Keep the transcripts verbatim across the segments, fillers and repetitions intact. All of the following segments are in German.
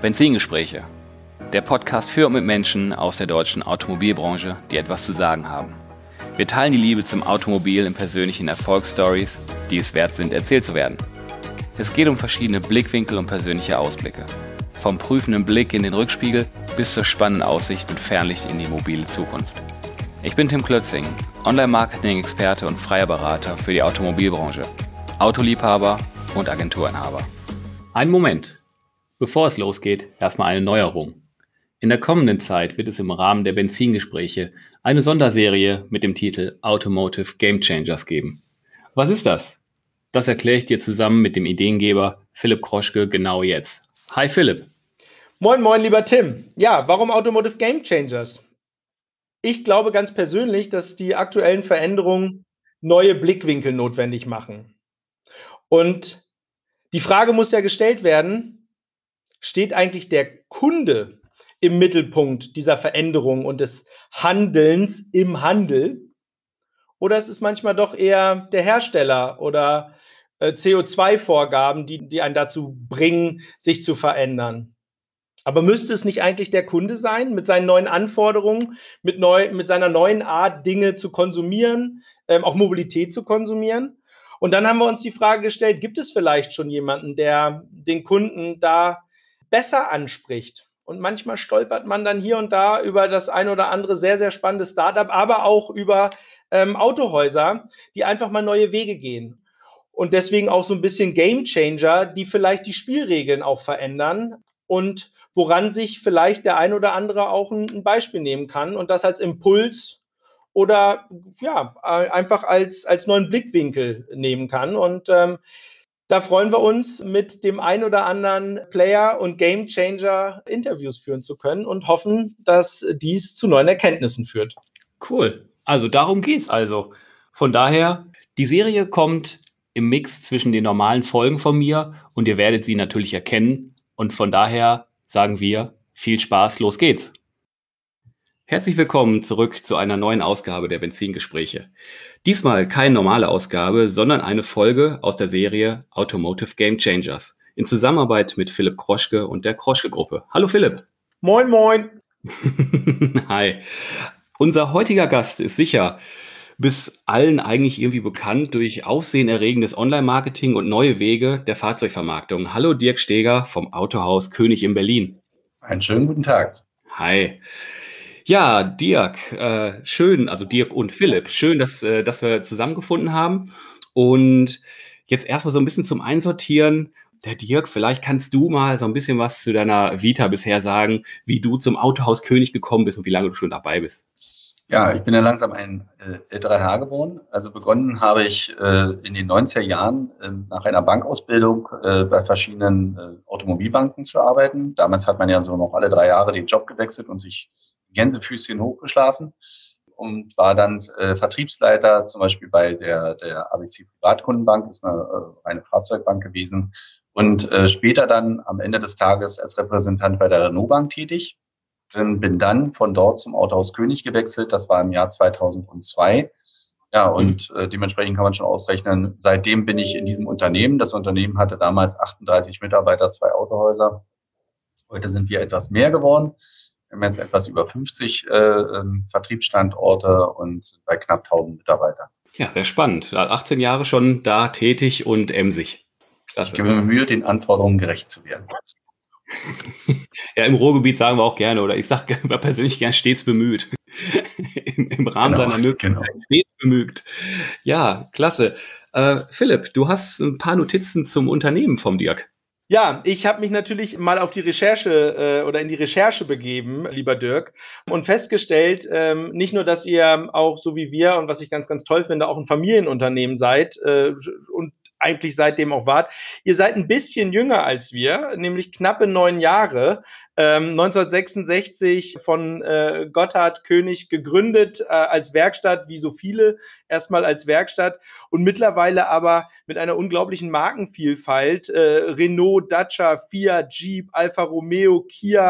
Benzingespräche. Der Podcast für und mit Menschen aus der deutschen Automobilbranche, die etwas zu sagen haben. Wir teilen die Liebe zum Automobil in persönlichen Erfolgsstories, die es wert sind, erzählt zu werden. Es geht um verschiedene Blickwinkel und persönliche Ausblicke. Vom prüfenden Blick in den Rückspiegel bis zur spannenden Aussicht mit Fernlicht in die mobile Zukunft. Ich bin Tim Klötzing, Online-Marketing-Experte und freier Berater für die Automobilbranche, Autoliebhaber und Agenturinhaber. Einen Moment. Bevor es losgeht, erstmal eine Neuerung. In der kommenden Zeit wird es im Rahmen der Benzingespräche eine Sonderserie mit dem Titel Automotive Game Changers geben. Was ist das? Das erkläre ich dir zusammen mit dem Ideengeber Philipp Kroschke genau jetzt. Hi Philipp. Moin, moin, lieber Tim. Ja, warum Automotive Game Changers? Ich glaube ganz persönlich, dass die aktuellen Veränderungen neue Blickwinkel notwendig machen. Und die Frage muss ja gestellt werden, steht eigentlich der Kunde im Mittelpunkt dieser Veränderung und des Handelns im Handel? Oder ist es manchmal doch eher der Hersteller oder äh, C O zwei Vorgaben, die, die einen dazu bringen, sich zu verändern? Aber müsste es nicht eigentlich der Kunde sein, mit seinen neuen Anforderungen, mit, neu, mit seiner neuen Art, Dinge zu konsumieren, ähm, auch Mobilität zu konsumieren? Und dann haben wir uns die Frage gestellt, gibt es vielleicht schon jemanden, der den Kunden da besser anspricht? Und manchmal stolpert man dann hier und da über das ein oder andere sehr, sehr spannende Startup, aber auch über ähm, Autohäuser, die einfach mal neue Wege gehen. Und deswegen auch so ein bisschen Game Changer, die vielleicht die Spielregeln auch verändern und woran sich vielleicht der ein oder andere auch ein, ein Beispiel nehmen kann und das als Impuls oder ja, einfach als, als neuen Blickwinkel nehmen kann. Und ähm, da freuen wir uns, mit dem ein oder anderen Player und Game Changer Interviews führen zu können und hoffen, dass dies zu neuen Erkenntnissen führt. Cool. Also darum geht's also. Von daher, die Serie kommt im Mix zwischen den normalen Folgen von mir und ihr werdet sie natürlich erkennen. Und von daher sagen wir, viel Spaß, los geht's. Herzlich willkommen zurück zu einer neuen Ausgabe der Benzingespräche. Diesmal keine normale Ausgabe, sondern eine Folge aus der Serie Automotive Game Changers in Zusammenarbeit mit Philipp Kroschke und der Kroschke-Gruppe. Hallo Philipp. Moin, moin. Hi. Unser heutiger Gast ist sicher bis allen eigentlich irgendwie bekannt durch aufsehenerregendes Online-Marketing und neue Wege der Fahrzeugvermarktung. Hallo Dirk Steger vom Autohaus König in Berlin. Einen schönen guten Tag. Hi. Ja, Dirk, äh, schön, also Dirk und Philipp, schön, dass, äh, dass wir zusammengefunden haben. Und jetzt erstmal so ein bisschen zum Einsortieren. Der Dirk, vielleicht kannst du mal so ein bisschen was zu deiner Vita bisher sagen, wie du zum Autohaus König gekommen bist und wie lange du schon dabei bist. Ja, ich bin ja langsam ein äh, älterer Herr geworden. Also begonnen habe ich äh, in den neunziger Jahren äh, nach einer Bankausbildung äh, bei verschiedenen äh, Automobilbanken zu arbeiten. Damals hat man ja so noch alle drei Jahre den Job gewechselt und sich Gänsefüßchen hochgeschlafen und war dann äh, Vertriebsleiter zum Beispiel bei der, der A B C Privatkundenbank, ist eine äh, reine Fahrzeugbank gewesen und äh, später dann am Ende des Tages als Repräsentant bei der Renault Bank tätig. Bin dann von dort zum Autohaus König gewechselt. Das war im Jahr zweitausendzwei. Ja, und äh, dementsprechend kann man schon ausrechnen, seitdem bin ich in diesem Unternehmen. Das Unternehmen hatte damals achtunddreißig Mitarbeiter, zwei Autohäuser. Heute sind wir etwas mehr geworden. Wir haben jetzt etwas über fünfzig äh, ähm, Vertriebsstandorte und sind bei knapp tausend Mitarbeitern. Ja, sehr spannend. achtzehn Jahre schon da tätig und emsig. Klasse. Ich gebe mir Mühe, den Anforderungen gerecht zu werden. Ja, im Ruhrgebiet sagen wir auch gerne, oder ich sage persönlich gern stets bemüht. Im, Im Rahmen genau, seiner Möglichkeiten genau. Stets bemüht. Ja, klasse. Äh, Philipp, du hast ein paar Notizen zum Unternehmen vom Dirk. Ja, ich habe mich natürlich mal auf die Recherche äh, oder in die Recherche begeben, lieber Dirk, und festgestellt, ähm, nicht nur, dass ihr auch so wie wir und was ich ganz, ganz toll finde, auch ein Familienunternehmen seid äh, und eigentlich seitdem auch wart. Ihr seid ein bisschen jünger als wir, nämlich knappe neun Jahre. Ähm, neunzehnhundertsechsundsechzig von äh, Gotthard König gegründet äh, als Werkstatt, wie so viele, erstmal als Werkstatt und mittlerweile aber mit einer unglaublichen Markenvielfalt. Äh, Renault, Dacia, Fiat, Jeep, Alfa Romeo, Kia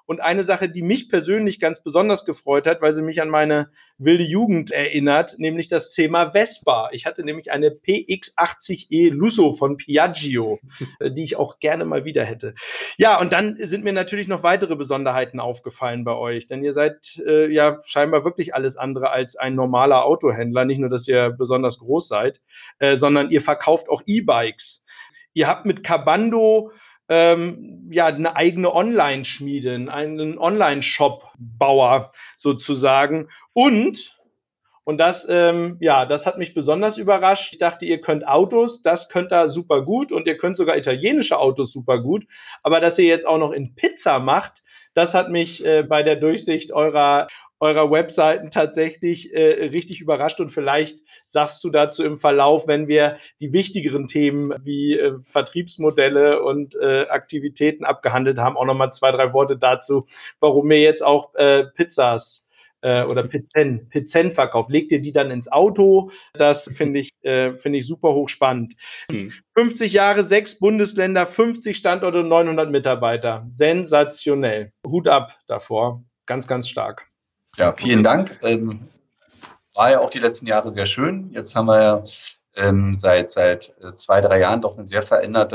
Und eine Sache, die mich persönlich ganz besonders gefreut hat, weil sie mich an meine wilde Jugend erinnert, nämlich das Thema Vespa. Ich hatte nämlich eine P X achtzig E Lusso von Piaggio, die ich auch gerne mal wieder hätte. Ja, und dann sind mir natürlich noch weitere Besonderheiten aufgefallen bei euch, denn ihr seid äh, ja scheinbar wirklich alles andere als ein normaler Autohändler. Nicht nur, dass ihr besonders groß seid, äh, sondern ihr verkauft auch E-Bikes. Ihr habt mit Cabando ähm, ja eine eigene Online-Schmiede, einen Online-Shop-Bauer sozusagen. Und, und das, ähm, ja, das hat mich besonders überrascht. Ich dachte, ihr könnt Autos, das könnt ihr super gut und ihr könnt sogar italienische Autos super gut. Aber dass ihr jetzt auch noch in Pizza macht, das hat mich äh, bei der Durchsicht eurer eurer Webseiten tatsächlich äh, richtig überrascht, und vielleicht sagst du dazu im Verlauf, wenn wir die wichtigeren Themen wie äh, Vertriebsmodelle und äh, Aktivitäten abgehandelt haben, auch nochmal zwei, drei Worte dazu, warum ihr jetzt auch äh, Pizzas äh, oder Pizzen, Pizzen verkauft. Legt ihr die dann ins Auto? Das finde ich, äh, finde ich super hochspannend. Hm. fünfzig Jahre, sechs Bundesländer, fünfzig Standorte und neunhundert Mitarbeiter. Sensationell. Hut ab davor. Ganz, ganz stark. Ja, vielen Dank. Ähm, war ja auch die letzten Jahre sehr schön. Jetzt haben wir ja ähm, seit seit zwei, drei Jahren doch eine sehr veränderte,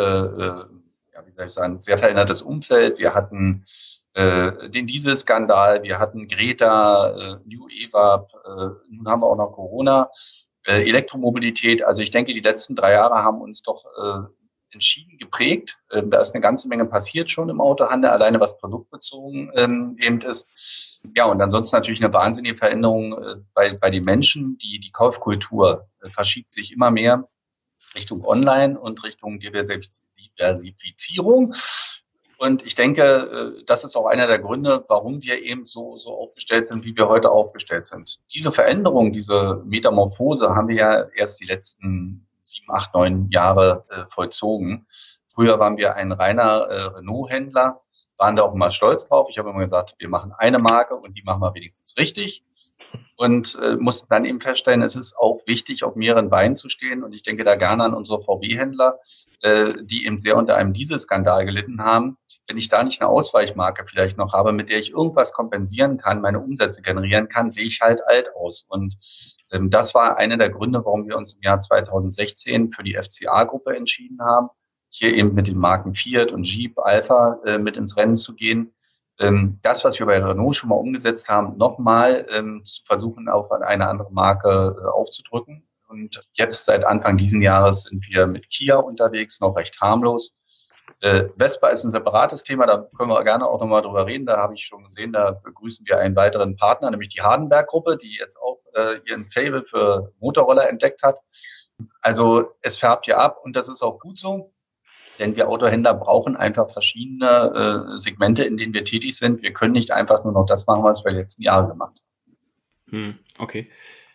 äh, ja, wie soll ich sagen, sehr verändertes Umfeld. Wir hatten äh, den Dieselskandal, wir hatten Greta, äh, New E W A P, äh, nun haben wir auch noch Corona, äh, Elektromobilität. Also ich denke, die letzten drei Jahre haben uns doch äh, entschieden geprägt. Ähm, da ist eine ganze Menge passiert schon im Autohandel, alleine was produktbezogen ähm, eben ist. Ja, und ansonsten natürlich eine wahnsinnige Veränderung äh, bei, bei den Menschen. Die, die Kaufkultur äh, verschiebt sich immer mehr Richtung Online und Richtung Diversifizierung. Und ich denke, äh, das ist auch einer der Gründe, warum wir eben so, so aufgestellt sind, wie wir heute aufgestellt sind. Diese Veränderung, diese Metamorphose haben wir ja erst die letzten sieben, acht, neun Jahre äh, vollzogen. Früher waren wir ein reiner äh, Renault-Händler, waren da auch immer stolz drauf. Ich habe immer gesagt, wir machen eine Marke und die machen wir wenigstens richtig. Und äh, mussten dann eben feststellen, es ist auch wichtig, auf mehreren Beinen zu stehen. Und ich denke da gerne an unsere V W-Händler, äh, die eben sehr unter einem Dieselskandal gelitten haben. Wenn ich da nicht eine Ausweichmarke vielleicht noch habe, mit der ich irgendwas kompensieren kann, meine Umsätze generieren kann, sehe ich halt alt aus. Und ähm, das war einer der Gründe, warum wir uns im Jahr zweitausendsechzehn für die F C A-Gruppe entschieden haben, hier eben mit den Marken Fiat und Jeep, Alfa äh, mit ins Rennen zu gehen. Ähm, das, was wir bei Renault schon mal umgesetzt haben, nochmal ähm, zu versuchen, auf eine andere Marke äh, aufzudrücken. Und jetzt seit Anfang diesen Jahres sind wir mit Kia unterwegs, noch recht harmlos. Äh, Vespa ist ein separates Thema, da können wir gerne auch nochmal drüber reden. Da habe ich schon gesehen, da begrüßen wir einen weiteren Partner, nämlich die Hardenberg-Gruppe, die jetzt auch äh, ihren Faible für Motorroller entdeckt hat. Also es färbt ja ab und das ist auch gut so. Denn wir Autohändler brauchen einfach verschiedene äh, Segmente, in denen wir tätig sind. Wir können nicht einfach nur noch das machen, was wir die letzten Jahre gemacht haben. Hm, okay.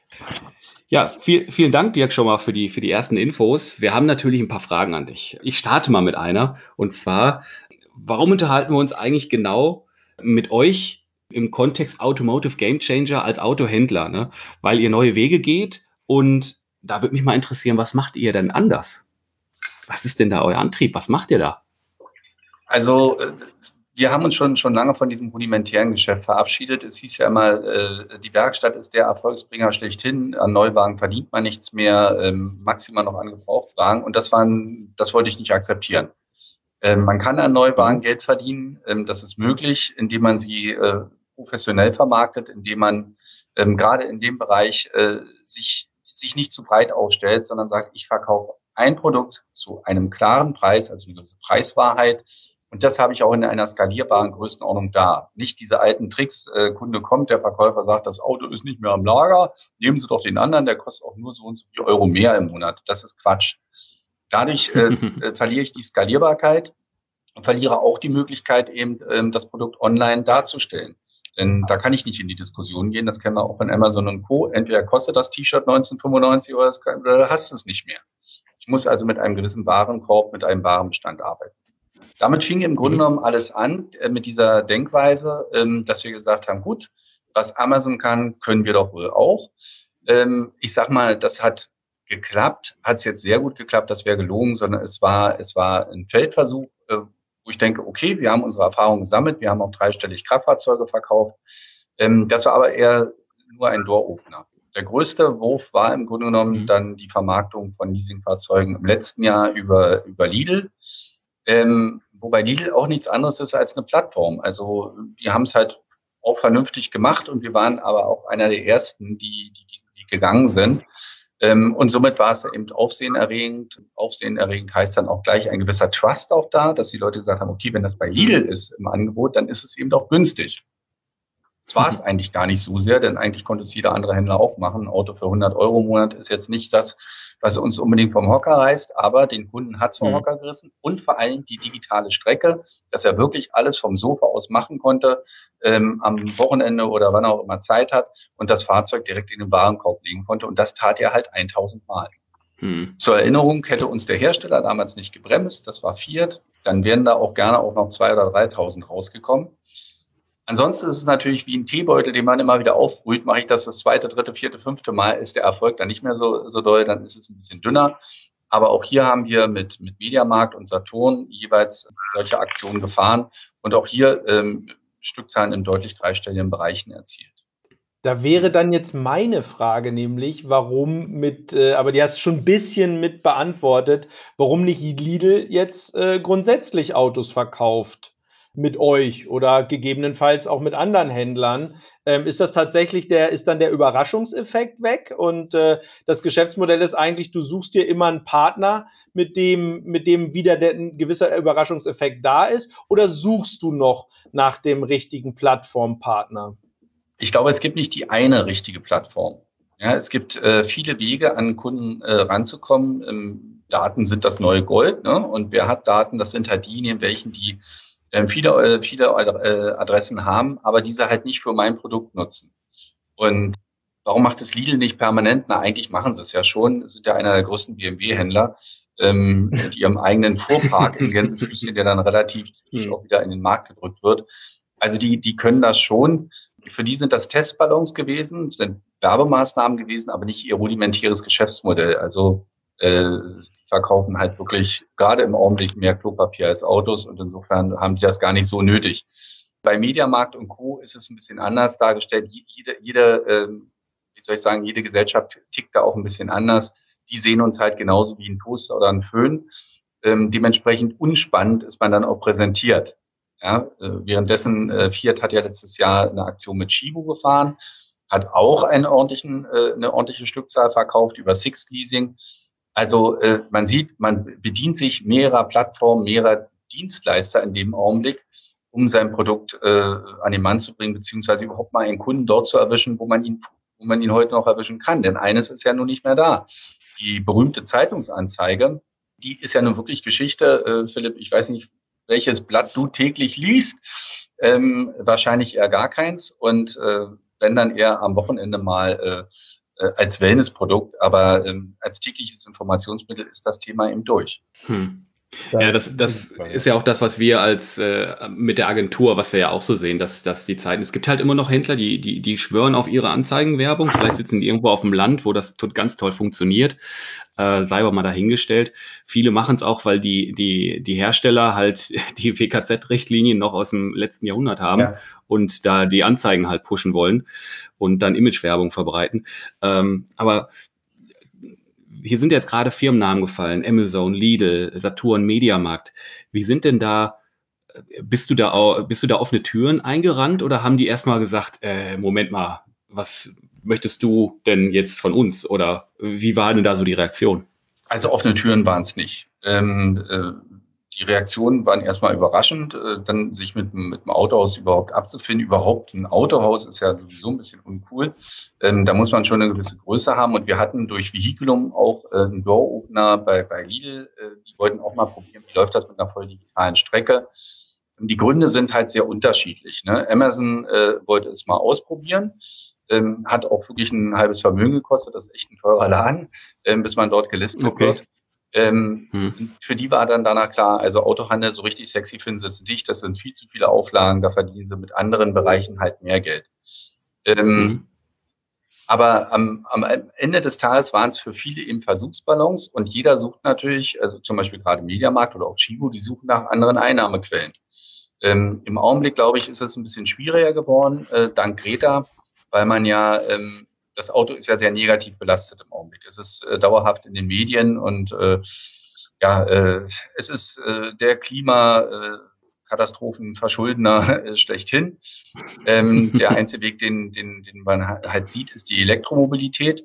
Ja, viel, vielen Dank, Dirk, schon mal für die, für die ersten Infos. Wir haben natürlich ein paar Fragen an dich. Ich starte mal mit einer. Und zwar, warum unterhalten wir uns eigentlich genau mit euch im Kontext Automotive Game Changer als Autohändler? Ne? Weil ihr neue Wege geht. Und da würde mich mal interessieren, was macht ihr denn anders? Was ist denn da euer Antrieb? Was macht ihr da? Also wir haben uns schon schon lange von diesem rudimentären Geschäft verabschiedet. Es hieß ja immer, die Werkstatt ist der Erfolgsbringer schlechthin. An Neuwagen verdient man nichts mehr, maximal noch an Gebrauchtwagen. Und das waren, das wollte ich nicht akzeptieren. Man kann an Neuwagen Geld verdienen. Das ist möglich, indem man sie professionell vermarktet, indem man gerade in dem Bereich sich sich nicht zu breit aufstellt, sondern sagt, ich verkaufe ein Produkt zu einem klaren Preis, also eine gewisse Preiswahrheit. Und das habe ich auch in einer skalierbaren Größenordnung da. Nicht diese alten Tricks, äh, Kunde kommt, der Verkäufer sagt, das Auto ist nicht mehr am Lager, nehmen Sie doch den anderen, der kostet auch nur so und so viel Euro mehr im Monat. Das ist Quatsch. Dadurch äh, äh, verliere ich die Skalierbarkeit und verliere auch die Möglichkeit, eben ähm, das Produkt online darzustellen. Denn da kann ich nicht in die Diskussion gehen, das kennen wir auch von Amazon und Co. Entweder kostet das T-Shirt neunzehnhundertfünfundneunzig oder du hast es nicht mehr. Ich muss also mit einem gewissen Warenkorb, mit einem Warenbestand arbeiten. Damit fing im Grunde genommen alles an, äh, mit dieser Denkweise, ähm, dass wir gesagt haben, gut, was Amazon kann, können wir doch wohl auch. Ähm, ich sag mal, das hat geklappt, hat es jetzt sehr gut geklappt, das wäre gelogen, sondern es war, es war ein Feldversuch, äh, wo wo ich denke, okay, wir haben unsere Erfahrungen gesammelt, wir haben auch dreistellig Kraftfahrzeuge verkauft. Ähm, das war aber eher nur ein Door-Opener. Der größte Wurf war im Grunde genommen mhm. dann die Vermarktung von Leasingfahrzeugen im letzten Jahr über, über Lidl. Ähm, wobei Lidl auch nichts anderes ist als eine Plattform. Also die haben es halt auch vernünftig gemacht und wir waren aber auch einer der ersten, die, die diesen Weg gegangen sind. Ähm, und somit war es eben aufsehenerregend. Aufsehenerregend heißt dann auch gleich ein gewisser Trust auch da, dass die Leute gesagt haben, okay, wenn das bei Lidl ist im Angebot, dann ist es eben auch günstig. Das war es eigentlich gar nicht so sehr, denn eigentlich konnte es jeder andere Händler auch machen. Ein Auto für hundert Euro im Monat ist jetzt nicht das, was uns unbedingt vom Hocker reißt, aber den Kunden hat es vom mhm. Hocker gerissen und vor allem die digitale Strecke, dass er wirklich alles vom Sofa aus machen konnte, ähm, am Wochenende oder wann auch immer Zeit hat und das Fahrzeug direkt in den Warenkorb legen konnte und das tat er halt tausend Mal. Mhm. Zur Erinnerung hätte uns der Hersteller damals nicht gebremst, das war Fiat, dann wären da auch gerne auch noch zweitausend oder dreitausend rausgekommen. Ansonsten ist es natürlich wie ein Teebeutel, den man immer wieder aufbrüht. Mache ich das das zweite, dritte, vierte, fünfte Mal, ist der Erfolg dann nicht mehr so, so doll, dann ist es ein bisschen dünner. Aber auch hier haben wir mit, mit Mediamarkt und Saturn jeweils solche Aktionen gefahren und auch hier ähm, Stückzahlen in deutlich dreistelligen Bereichen erzielt. Da wäre dann jetzt meine Frage nämlich, warum mit, äh, aber die hast du schon ein bisschen mit beantwortet, warum nicht Lidl jetzt äh, grundsätzlich Autos verkauft mit euch oder gegebenenfalls auch mit anderen Händlern. Ähm, ist das tatsächlich der, ist dann der Überraschungseffekt weg und äh, das Geschäftsmodell ist eigentlich, du suchst dir immer einen Partner, mit dem, mit dem wieder der, ein gewisser Überraschungseffekt da ist, oder suchst du noch nach dem richtigen Plattformpartner? Ich glaube, es gibt nicht die eine richtige Plattform. Ja, es gibt äh, viele Wege, an Kunden äh, ranzukommen. Ähm, Daten sind das neue Gold, ne? Und wer hat Daten? Das sind halt diejenigen, welchen die äh, viele, äh, viele äh, Adressen haben, aber diese halt nicht für mein Produkt nutzen. Und warum macht es Lidl nicht permanent? Na, eigentlich machen sie es ja schon. Es sind ja einer der größten B M W-Händler, ähm, mit ihrem eigenen Fuhrpark in Gänsefüßchen, der dann relativ zügig auch wieder in den Markt gedrückt wird. Also die, die können das schon. Für die sind das Testballons gewesen, sind Werbemaßnahmen gewesen, aber nicht ihr rudimentäres Geschäftsmodell. Also äh, die verkaufen halt wirklich gerade im Augenblick mehr Klopapier als Autos und insofern haben die das gar nicht so nötig. Bei Mediamarkt und Co. ist es ein bisschen anders dargestellt. Jede, jede äh, wie soll ich sagen, jede Gesellschaft tickt da auch ein bisschen anders. Die sehen uns halt genauso wie ein Toaster oder ein Föhn. Ähm, dementsprechend unspannend ist man dann auch präsentiert. Ja, äh, währenddessen, äh, Fiat hat ja letztes Jahr eine Aktion mit Chibo gefahren, hat auch einen ordentlichen, äh, eine ordentliche Stückzahl verkauft über Sixt Leasing. Also äh, man sieht, man bedient sich mehrerer Plattformen, mehrerer Dienstleister in dem Augenblick, um sein Produkt äh, an den Mann zu bringen, beziehungsweise überhaupt mal einen Kunden dort zu erwischen, wo man ihn, wo man ihn heute noch erwischen kann. Denn eines ist ja nun nicht mehr da. Die berühmte Zeitungsanzeige, die ist ja nun wirklich Geschichte. Äh, Philipp, ich weiß nicht, welches Blatt du täglich liest, ähm, wahrscheinlich eher gar keins und äh, wenn dann eher am Wochenende mal äh, äh, als Wellnessprodukt, aber ähm, als tägliches Informationsmittel ist das Thema eben durch. Hm. Ja, das, das ist ja auch das, was wir als äh, mit der Agentur, was wir ja auch so sehen, dass, dass die Zeiten, es gibt halt immer noch Händler, die, die, die schwören auf ihre Anzeigenwerbung, vielleicht sitzen die irgendwo auf dem Land, wo das ganz toll funktioniert, äh, sei aber mal dahingestellt. Viele machen es auch, weil die, die, die Hersteller halt die W K Z-Richtlinien noch aus dem letzten Jahrhundert haben ja. und da die Anzeigen halt pushen wollen und dann Imagewerbung verbreiten. Ähm, aber hier sind jetzt gerade Firmennamen gefallen, Amazon, Lidl, Saturn, Mediamarkt. Wie sind denn da, bist du da, bist du da offene Türen eingerannt oder haben die erstmal gesagt, äh, Moment mal, was möchtest du denn jetzt von uns? Oder wie war denn da so die Reaktion? Also offene Türen waren es nicht. Ähm, äh, die Reaktionen waren erstmal überraschend, äh, dann sich mit, mit dem Autohaus überhaupt abzufinden. Überhaupt ein Autohaus ist ja sowieso ein bisschen uncool. Ähm, da muss man schon eine gewisse Größe haben. Und wir hatten durch Vehiculum auch äh, einen Door-Opener bei, bei Lidl. Äh, die wollten auch mal probieren, wie läuft das mit einer voll digitalen Strecke. Und die Gründe sind halt sehr unterschiedlich. Ne? Amazon äh, wollte es mal ausprobieren. Ähm, hat auch wirklich ein halbes Vermögen gekostet. Das ist echt ein teurer Laden, ähm, bis man dort gelistet okay. wird. Ähm, hm. Für die war dann danach klar, also Autohandel so richtig sexy finden sie es nicht, das sind viel zu viele Auflagen, da verdienen sie mit anderen Bereichen halt mehr Geld. Ähm, hm. Aber am, am Ende des Tages waren es für viele eben Versuchsballons und jeder sucht natürlich, also zum Beispiel gerade Mediamarkt oder auch Chibo, die suchen nach anderen Einnahmequellen. Ähm, Im Augenblick, glaube ich, ist es ein bisschen schwieriger geworden, äh, dank Greta, weil man ja, ähm, das Auto ist ja sehr negativ belastet im Augenblick. Es ist äh, dauerhaft in den Medien und äh, ja, äh, es ist äh, der Klima, äh, Katastrophenverschuldner äh, schlechthin. Ähm, der einzige Weg, den, den, den man halt sieht, ist die Elektromobilität.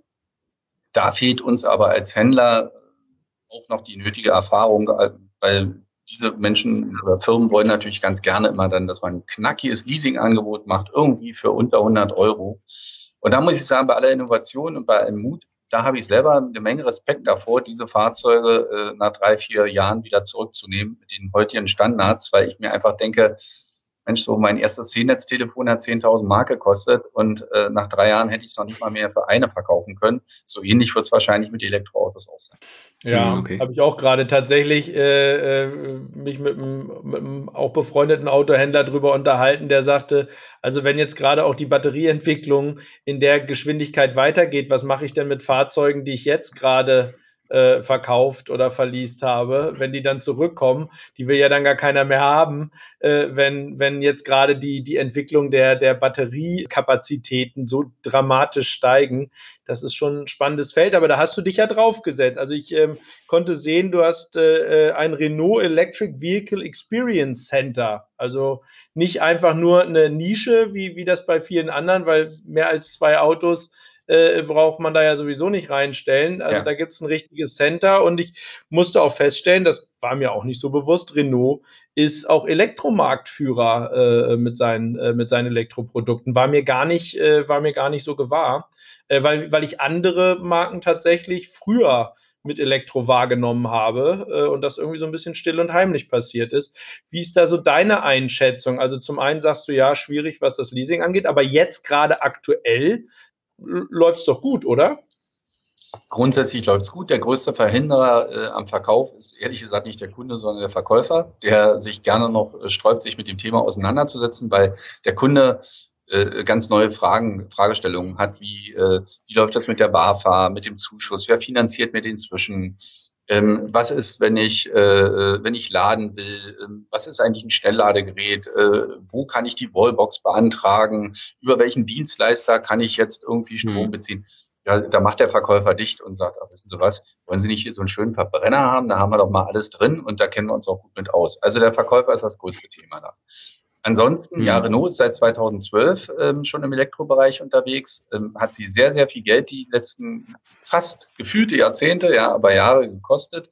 Da fehlt uns aber als Händler auch noch die nötige Erfahrung, weil diese Menschen oder Firmen wollen natürlich ganz gerne immer dann, dass man ein knackiges Leasingangebot macht, irgendwie für unter hundert Euro. Und da muss ich sagen, bei aller Innovation und bei allem Mut, da habe ich selber eine Menge Respekt davor, diese Fahrzeuge äh, nach drei, vier Jahren wieder zurückzunehmen mit den heutigen Standards, weil ich mir einfach denke, Mensch, so mein erstes C-Netz-Telefon hat zehntausend Mark gekostet und äh, nach drei Jahren hätte ich es noch nicht mal mehr für eine verkaufen können. So ähnlich wird es wahrscheinlich mit Elektroautos auch sein. Ja, hm, okay. Habe ich auch gerade tatsächlich äh, äh, mich mit einem, mit einem auch befreundeten Autohändler drüber unterhalten, der sagte, also wenn jetzt gerade auch die Batterieentwicklung in der Geschwindigkeit weitergeht, was mache ich denn mit Fahrzeugen, die ich jetzt gerade äh, verkauft oder verleast habe, wenn die dann zurückkommen, die will ja dann gar keiner mehr haben, äh, wenn, wenn jetzt gerade die, die Entwicklung der, der Batteriekapazitäten so dramatisch steigen. Das ist schon ein spannendes Feld, aber da hast du dich ja draufgesetzt. Also ich ähm, konnte sehen, du hast äh, ein Renault Electric Vehicle Experience Center. Also nicht einfach nur eine Nische, wie, wie das bei vielen anderen, weil mehr als zwei Autos äh, braucht man da ja sowieso nicht reinstellen. Also ja. Da gibt es ein richtiges Center und ich musste auch feststellen, das war mir auch nicht so bewusst, Renault ist auch Elektromarktführer äh, mit, seinen, äh, mit seinen Elektroprodukten. War mir gar nicht, äh, war mir gar nicht so gewahr. Äh, weil, weil ich andere Marken tatsächlich früher mit Elektro wahrgenommen habe äh, und das irgendwie so ein bisschen still und heimlich passiert ist. Wie ist da so deine Einschätzung? Also zum einen sagst du ja, schwierig, was das Leasing angeht, aber jetzt gerade aktuell läuft es doch gut, oder? Grundsätzlich läuft es gut. Der größte Verhinderer äh, am Verkauf ist ehrlich gesagt nicht der Kunde, sondern der Verkäufer, der sich gerne noch äh, sträubt, sich mit dem Thema auseinanderzusetzen, weil der Kunde äh, ganz neue Fragen, Fragestellungen hat, wie, äh, wie läuft das mit der BAFA, mit dem Zuschuss, wer finanziert mir den zwischen, ähm, was ist, wenn ich, äh, wenn ich laden will, ähm, was ist eigentlich ein Schnellladegerät, äh, wo kann ich die Wallbox beantragen, über welchen Dienstleister kann ich jetzt irgendwie Strom beziehen. Ja, da macht der Verkäufer dicht und sagt, ach, wissen Sie was, wollen Sie nicht hier so einen schönen Verbrenner haben? Da haben wir doch mal alles drin und da kennen wir uns auch gut mit aus. Also der Verkäufer ist das größte Thema da. Ansonsten, mhm. ja, Renault ist seit zweitausendzwölf ähm, schon im Elektrobereich unterwegs, ähm, hat sie sehr, sehr viel Geld die letzten fast gefühlte Jahrzehnte, ja, aber Jahre gekostet.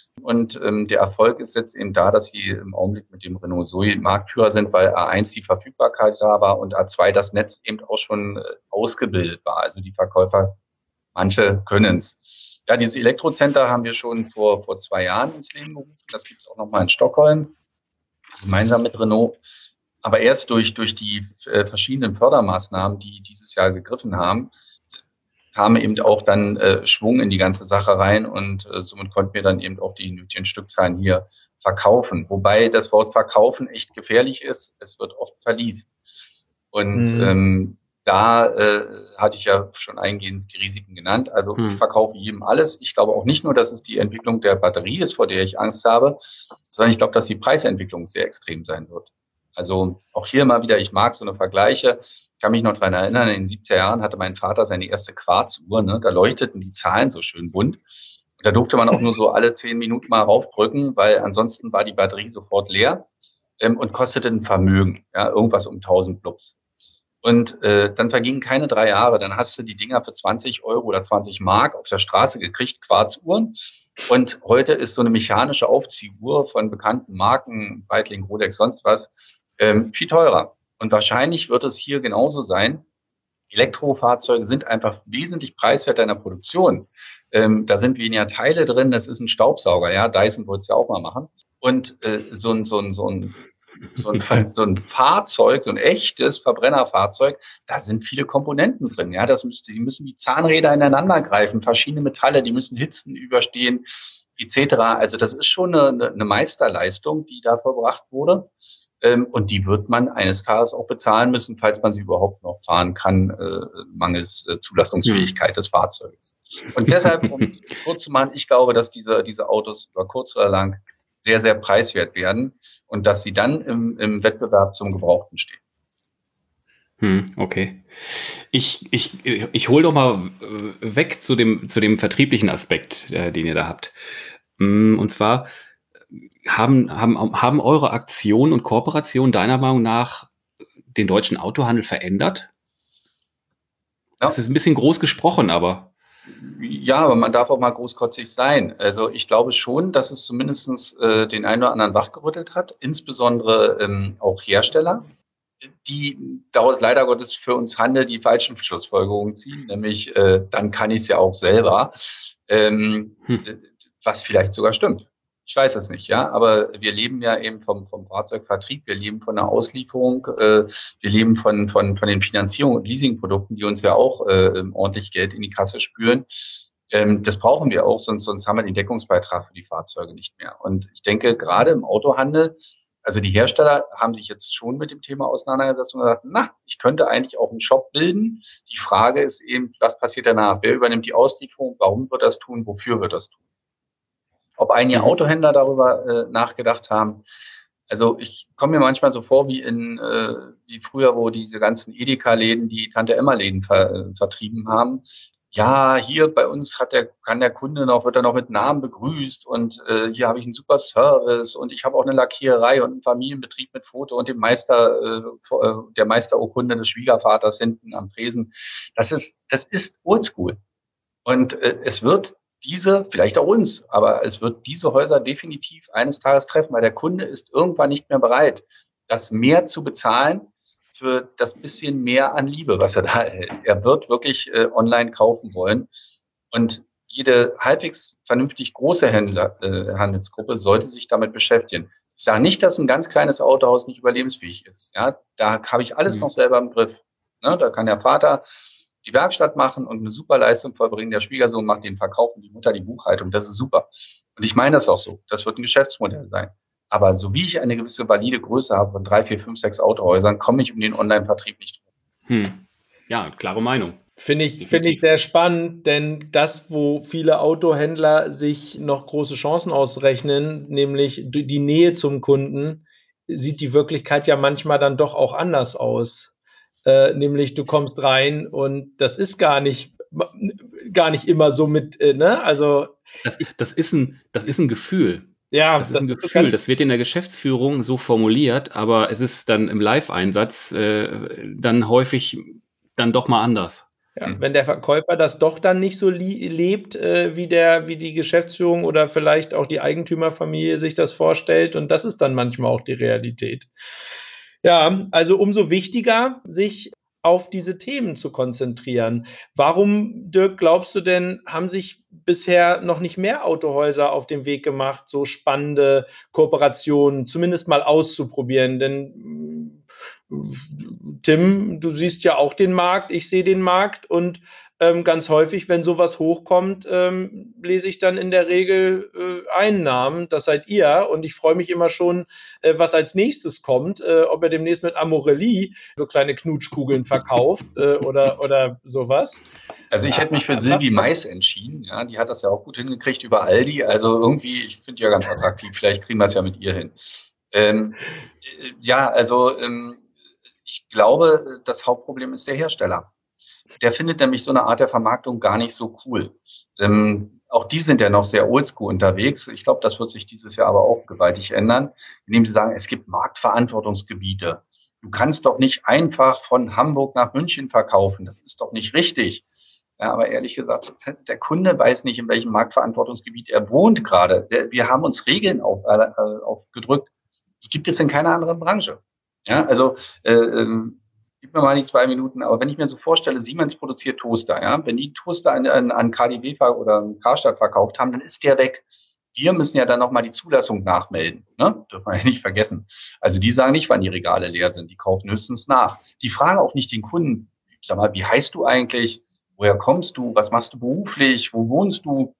Und ähm, der Erfolg ist jetzt eben da, dass sie im Augenblick mit dem Renault Zoe Marktführer sind, weil A eins die Verfügbarkeit da war und A zwei das Netz eben auch schon äh, ausgebildet war. Also die Verkäufer, manche können es. Ja, dieses Elektrocenter haben wir schon vor, vor zwei Jahren ins Leben gerufen. Das gibt es auch nochmal in Stockholm, gemeinsam mit Renault. Aber erst durch, durch die äh, verschiedenen Fördermaßnahmen, die dieses Jahr gegriffen haben, kam eben auch dann äh, Schwung in die ganze Sache rein und äh, somit konnten wir dann eben auch die nötigen Stückzahlen hier verkaufen. Wobei das Wort verkaufen echt gefährlich ist. Es wird oft verliest. Und mhm. ähm, da äh, hatte ich ja schon eingehend die Risiken genannt. Also mhm. ich verkaufe jedem alles. Ich glaube auch nicht nur, dass es die Entwicklung der Batterie ist, vor der ich Angst habe, sondern ich glaube, dass die Preisentwicklung sehr extrem sein wird. Also auch hier mal wieder, ich mag so eine Vergleiche. Ich kann mich noch dran erinnern, in den siebziger Jahren hatte mein Vater seine erste Quarzuhr. Ne? Da leuchteten die Zahlen so schön bunt. Und da durfte man auch nur so alle zehn Minuten mal raufdrücken, weil ansonsten war die Batterie sofort leer ähm, und kostete ein Vermögen, ja, irgendwas um tausend Blubs. Und äh, dann vergingen keine drei Jahre. Dann hast du die Dinger für zwanzig Euro oder zwanzig Mark auf der Straße gekriegt, Quarzuhren. Und heute ist so eine mechanische Aufziehuhr von bekannten Marken, Breitling, Rolex, sonst was, ähm, viel teurer. Und wahrscheinlich wird es hier genauso sein. Elektrofahrzeuge sind einfach wesentlich preiswerter in der Produktion. Ähm, da sind weniger Teile drin. Das ist ein Staubsauger. Ja, Dyson wollte es ja auch mal machen. Und äh, so ein, so ein, so ein So ein, so ein Fahrzeug, so ein echtes Verbrennerfahrzeug, da sind viele Komponenten drin. Ja, das müsste, die müssen wie Zahnräder ineinander greifen, verschiedene Metalle, die müssen Hitzen überstehen, et cetera. Also das ist schon eine, eine Meisterleistung, die da verbracht wurde. Ähm, und die wird man eines Tages auch bezahlen müssen, falls man sie überhaupt noch fahren kann, äh, mangels äh, Zulassungsfähigkeit hm. des Fahrzeugs. Und deshalb, um es kurz zu machen, ich glaube, dass diese, diese Autos über kurz oder lang sehr, sehr preiswert werden und dass sie dann im, im Wettbewerb zum Gebrauchten stehen. Hm, okay. Ich, ich, ich hole doch mal weg zu dem, zu dem vertrieblichen Aspekt, äh, den ihr da habt. Und zwar haben, haben, haben eure Aktionen und Kooperationen deiner Meinung nach den deutschen Autohandel verändert? Ja. Das ist ein bisschen groß gesprochen, aber. Ja, aber man darf auch mal großkotzig sein. Also ich glaube schon, dass es zumindest äh, den einen oder anderen wachgerüttelt hat, insbesondere ähm, auch Hersteller, die daraus leider Gottes für uns Handel die falschen Schlussfolgerungen ziehen, nämlich äh, dann kann ich es ja auch selber, ähm, hm. was vielleicht sogar stimmt. Ich weiß es nicht, ja, aber wir leben ja eben vom, vom Fahrzeugvertrieb, wir leben von der Auslieferung, äh, wir leben von, von, von den Finanzierungen und Leasingprodukten, die uns ja auch äh, ordentlich Geld in die Kasse spüren. Ähm, das brauchen wir auch, sonst, sonst haben wir den Deckungsbeitrag für die Fahrzeuge nicht mehr. Und ich denke, gerade im Autohandel, also die Hersteller haben sich jetzt schon mit dem Thema auseinandergesetzt und gesagt, na, ich könnte eigentlich auch einen Shop bilden. Die Frage ist eben, was passiert danach? Wer übernimmt die Auslieferung? Warum wird das tun? Wofür wird das tun? Ob einige mhm. Autohändler darüber äh, nachgedacht haben. Also ich komme mir manchmal so vor wie in äh, wie früher, wo diese ganzen Edeka-Läden die Tante-Emma-Läden ver, äh, vertrieben haben. Ja, hier bei uns hat der, kann der Kunde noch, wird er noch mit Namen begrüßt und äh, hier habe ich einen super Service und ich habe auch eine Lackiererei und einen Familienbetrieb mit Foto und dem Meister, äh, der Meisterurkunde des Schwiegervaters hinten am Tresen. Das ist, das ist oldschool. Und äh, es wird diese, vielleicht auch uns, aber es wird diese Häuser definitiv eines Tages treffen, weil der Kunde ist irgendwann nicht mehr bereit, das mehr zu bezahlen für das bisschen mehr an Liebe, was er da erhält. Er wird wirklich äh, online kaufen wollen. Und jede halbwegs vernünftig große Händler, äh, Handelsgruppe sollte sich damit beschäftigen. Ich sage nicht, dass ein ganz kleines Autohaus nicht überlebensfähig ist. Ja, da habe ich alles mhm. noch selber im Griff. Ne, da kann der Vater die Werkstatt machen und eine super Leistung vollbringen. Der Schwiegersohn macht den Verkauf und die Mutter die Buchhaltung. Das ist super. Und ich meine das auch so. Das wird ein Geschäftsmodell sein. Aber so wie ich eine gewisse valide Größe habe von drei, vier, fünf, sechs Autohäusern, komme ich um den Online-Vertrieb nicht drum. Hm. Ja, klare Meinung. Finde ich, finde ich sehr spannend, denn das, wo viele Autohändler sich noch große Chancen ausrechnen, nämlich die Nähe zum Kunden, sieht die Wirklichkeit ja manchmal dann doch auch anders aus. Äh, nämlich du kommst rein und das ist gar nicht, gar nicht immer so mit, äh, ne? Also das, das, ist ein, das ist ein Gefühl. Ja, das ist das ein ist Gefühl. Das wird in der Geschäftsführung so formuliert, aber es ist dann im Live-Einsatz äh, dann häufig dann doch mal anders. Ja, wenn der Verkäufer das doch dann nicht so lebt, äh, wie der, wie die Geschäftsführung oder vielleicht auch die Eigentümerfamilie sich das vorstellt, und das ist dann manchmal auch die Realität. Ja, also umso wichtiger, sich auf diese Themen zu konzentrieren. Warum, Dirk, glaubst du denn, haben sich bisher noch nicht mehr Autohäuser auf den Weg gemacht, so spannende Kooperationen zumindest mal auszuprobieren? Denn Tim, du siehst ja auch den Markt, ich sehe den Markt und ähm, ganz häufig, wenn sowas hochkommt, ähm, lese ich dann in der Regel äh, Einnahmen, das seid ihr, und ich freue mich immer schon, äh, was als nächstes kommt, äh, ob er demnächst mit Amorelli so kleine Knutschkugeln verkauft äh, oder, oder sowas. Also ich hätte mich für Silvi Mais entschieden, ja, die hat das ja auch gut hingekriegt über Aldi, also irgendwie, ich finde die ja ganz attraktiv, vielleicht kriegen wir es ja mit ihr hin. Ähm, ja, also ähm, ich glaube, das Hauptproblem ist der Hersteller. Der findet nämlich so eine Art der Vermarktung gar nicht so cool. Ähm, auch die sind ja noch sehr oldschool unterwegs. Ich glaube, das wird sich dieses Jahr aber auch gewaltig ändern, indem sie sagen, es gibt Marktverantwortungsgebiete. Du kannst doch nicht einfach von Hamburg nach München verkaufen. Das ist doch nicht richtig. Ja, aber ehrlich gesagt, der Kunde weiß nicht, in welchem Marktverantwortungsgebiet er wohnt gerade. Wir haben uns Regeln auf, äh, aufgedrückt. Die gibt es in keiner anderen Branche. Ja, also äh, ähm, gib mir mal die zwei Minuten, aber wenn ich mir so vorstelle, Siemens produziert Toaster, ja, wenn die Toaster an, an, an K D W oder an Karstadt verkauft haben, dann ist der weg. Wir müssen ja dann nochmal die Zulassung nachmelden, ne? Dürfen wir ja nicht vergessen. Also die sagen nicht, wann die Regale leer sind, die kaufen höchstens nach. Die fragen auch nicht den Kunden, sag mal, wie heißt du eigentlich, woher kommst du, was machst du beruflich, wo wohnst du?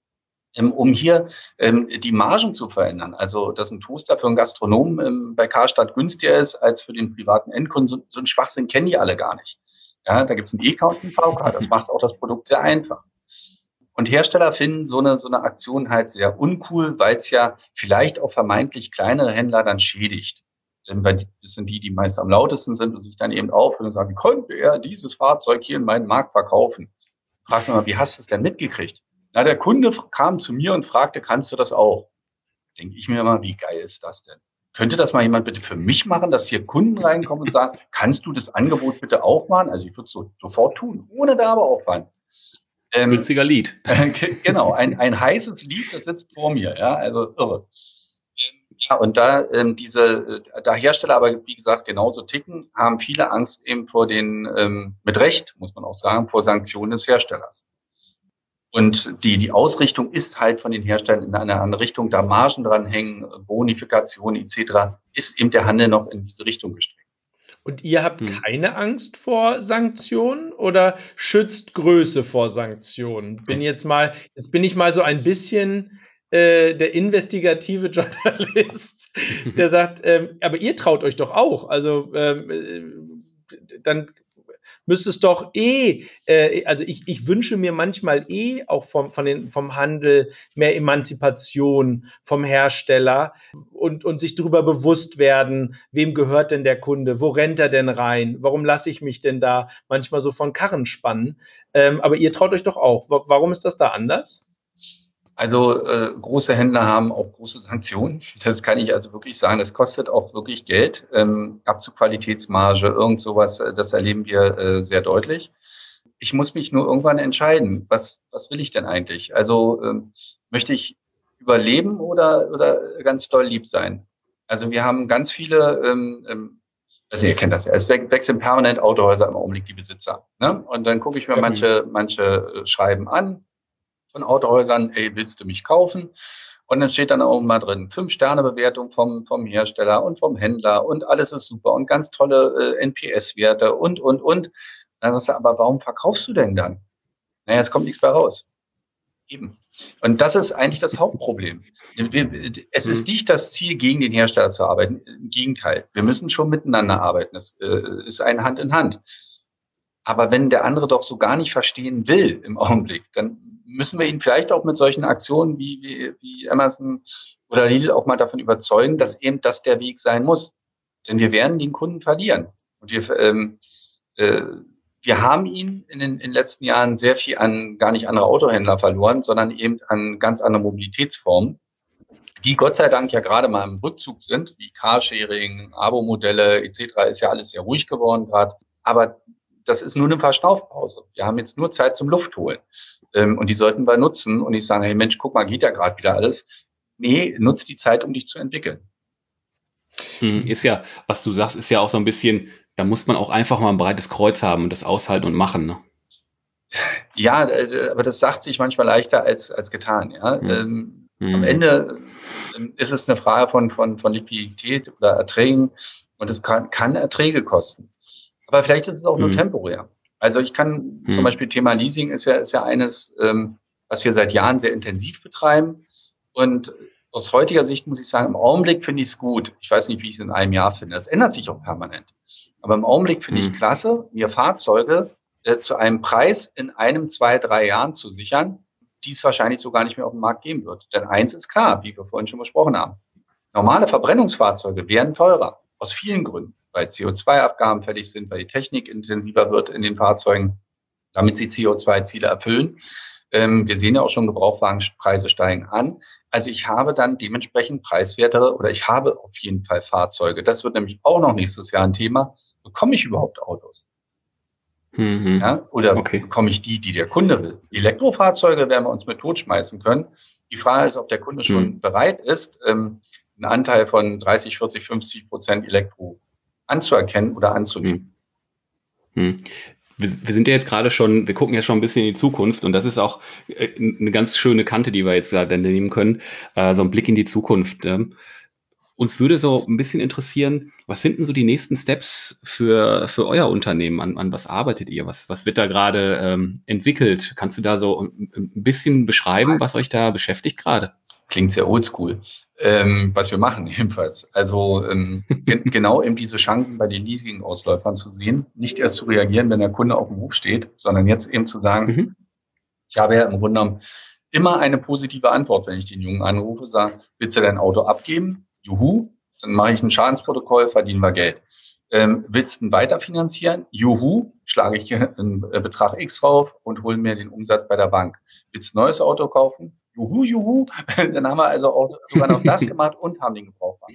ähm, um hier ähm, die Margen zu verändern. Also, dass ein Toaster für einen Gastronomen ähm, bei Karstadt günstiger ist als für den privaten Endkunden. So, so einen Schwachsinn kennen die alle gar nicht. Ja, da gibt es einen E K und einen V K. Das macht auch das Produkt sehr einfach. Und Hersteller finden so eine, so eine Aktion halt sehr uncool, weil es ja vielleicht auch vermeintlich kleinere Händler dann schädigt. Ähm, Weil die- das sind die, die meist am lautesten sind und sich dann eben aufhören und sagen, wie konnte er dieses Fahrzeug hier in meinen Markt verkaufen? Fragt man mal, wie hast du es denn mitgekriegt? Na, der Kunde f- kam zu mir und fragte, kannst du das auch? Denke ich mir mal, wie geil ist das denn? Könnte das mal jemand bitte für mich machen, dass hier Kunden reinkommen und sagen, kannst du das Angebot bitte auch machen? Also ich würde es so, sofort tun, ohne Werbeaufwand. Ähm, Günstiger Lied. genau, ein, ein heißes Lied, das sitzt vor mir, ja, also irre. Ähm, Ja, und da ähm, diese, äh, da Hersteller aber, wie gesagt, genauso ticken, haben viele Angst eben vor den, ähm, mit Recht, muss man auch sagen, vor Sanktionen des Herstellers. Und die, die Ausrichtung ist halt von den Herstellern in eine andere Richtung, da Margen dran hängen, Bonifikation et cetera, ist eben der Handel noch in diese Richtung gestreckt. Und ihr habt Hm. keine Angst vor Sanktionen oder schützt Größe vor Sanktionen? Bin jetzt mal, jetzt bin ich mal so ein bisschen äh, der investigative Journalist, der sagt, ähm, aber ihr traut euch doch auch. Also ähm, äh, dann müsste es doch eh, äh, also ich, ich wünsche mir manchmal eh auch vom, von den, vom Handel mehr Emanzipation vom Hersteller und, und sich darüber bewusst werden, wem gehört denn der Kunde, wo rennt er denn rein, warum lasse ich mich denn da manchmal so von Karren spannen. Ähm, aber ihr traut euch doch auch. Wa- Warum ist das da anders? Also äh, große Händler haben auch große Sanktionen. Das kann ich also wirklich sagen. Das kostet auch wirklich Geld. Ähm, Abzugqualitätsmarge, irgend sowas, äh, das erleben wir äh, sehr deutlich. Ich muss mich nur irgendwann entscheiden, was, was will ich denn eigentlich? Also ähm, möchte ich überleben oder, oder ganz doll lieb sein? Also wir haben ganz viele, ähm, ähm, also ihr kennt das ja, es we- wechseln permanent Autohäuser im Augenblick die Besitzer. Ne? Und dann gucke ich mir Ja. manche, manche äh, Schreiben an von Autohäusern, ey, willst du mich kaufen? Und dann steht dann auch mal drin, Fünf-Sterne-Bewertung vom, vom Hersteller und vom Händler und alles ist super und ganz tolle äh, N P S-Werte und, und, und. Dann sagst du, aber warum verkaufst du denn dann? Naja, es kommt nichts bei raus. Eben. Und das ist eigentlich das Hauptproblem. Es ist Hm. nicht das Ziel, gegen den Hersteller zu arbeiten. Im Gegenteil. Wir müssen schon miteinander arbeiten. Es äh, ist ein Hand in Hand. Aber wenn der andere doch so gar nicht verstehen will im Augenblick, dann müssen wir ihn vielleicht auch mit solchen Aktionen wie, wie, wie Amazon oder Lidl auch mal davon überzeugen, dass eben das der Weg sein muss. Denn wir werden den Kunden verlieren. Und wir, ähm, äh, wir haben ihn in den, in den letzten Jahren sehr viel an gar nicht andere Autohändler verloren, sondern eben an ganz andere Mobilitätsformen, die Gott sei Dank ja gerade mal im Rückzug sind, wie Carsharing, Abo-Modelle et cetera, ist ja alles sehr ruhig geworden gerade. Aber das ist nur eine Verschnaufpause. Wir haben jetzt nur Zeit zum Luftholen. Ähm, und die sollten wir nutzen und nicht sagen, hey Mensch, guck mal, geht ja gerade wieder alles. Nee, nutz die Zeit, um dich zu entwickeln. Hm, Ist ja, was du sagst, ist ja auch so ein bisschen, da muss man auch einfach mal ein breites Kreuz haben und das aushalten und machen, ne? Ja, äh, aber das sagt sich manchmal leichter als, als getan. Ja? Hm. Ähm, am Hm. Ende ähm, ist es eine Frage von, von, von Liquidität oder Erträgen und es kann, kann Erträge kosten. Aber vielleicht ist es auch nur Hm. temporär. Also ich kann zum Hm. Beispiel Thema Leasing ist ja, ist ja eines, ähm, was wir seit Jahren sehr intensiv betreiben. Und aus heutiger Sicht muss ich sagen, im Augenblick finde ich es gut. Ich weiß nicht, wie ich es in einem Jahr finde. Das ändert sich auch permanent. Aber im Augenblick finde ich Hm. klasse, mir Fahrzeuge äh, zu einem Preis in einem, zwei, drei Jahren zu sichern, die es wahrscheinlich so gar nicht mehr auf dem Markt geben wird. Denn eins ist klar, wie wir vorhin schon besprochen haben. Normale Verbrennungsfahrzeuge werden teurer. Aus vielen Gründen. Weil C O zwei Abgaben fällig sind, weil die Technik intensiver wird in den Fahrzeugen, damit sie C O zwei Ziele erfüllen. Ähm, wir sehen ja auch schon, Gebrauchtwagenpreise steigen an. Also ich habe dann dementsprechend preiswertere oder ich habe auf jeden Fall Fahrzeuge. Das wird nämlich auch noch nächstes Jahr ein Thema. Bekomme ich überhaupt Autos? Hm. Hm. Ja? Oder Okay. bekomme ich die, die der Kunde will? Elektrofahrzeuge werden wir uns mit totschmeißen können. Die Frage ist, ob der Kunde schon Hm. bereit ist, ähm, einen Anteil von dreißig, vierzig, fünfzig Prozent Elektro anzuerkennen oder anzunehmen. Hm. Hm. Wir, wir sind ja jetzt gerade schon, wir gucken ja schon ein bisschen in die Zukunft und das ist auch äh, eine ganz schöne Kante, die wir jetzt gerade nehmen können, äh, so ein Blick in die Zukunft. Ähm, uns würde so ein bisschen interessieren, was sind denn so die nächsten Steps für, für euer Unternehmen? An, an was arbeitet ihr? Was, was wird da gerade ähm, entwickelt? Kannst du da so ein, ein bisschen beschreiben, was euch da beschäftigt gerade? Klingt sehr oldschool, ähm, was wir machen jedenfalls. Also ähm, gen- genau eben diese Chancen bei den Leasing-Ausläufern zu sehen, nicht erst zu reagieren, wenn der Kunde auf dem Hof steht, sondern jetzt eben zu sagen, Mhm. ich habe ja im Grunde genommen immer eine positive Antwort, wenn ich den Jungen anrufe, sage, willst du dein Auto abgeben? Juhu, dann mache ich ein Schadensprotokoll, verdienen wir Geld. Ähm, willst du ihn weiterfinanzieren? Juhu, schlage ich einen Betrag X drauf und hole mir den Umsatz bei der Bank. Willst du ein neues Auto kaufen? Juhu, juhu. Dann haben wir also auch sogar noch das gemacht und haben den Gebrauchwagen.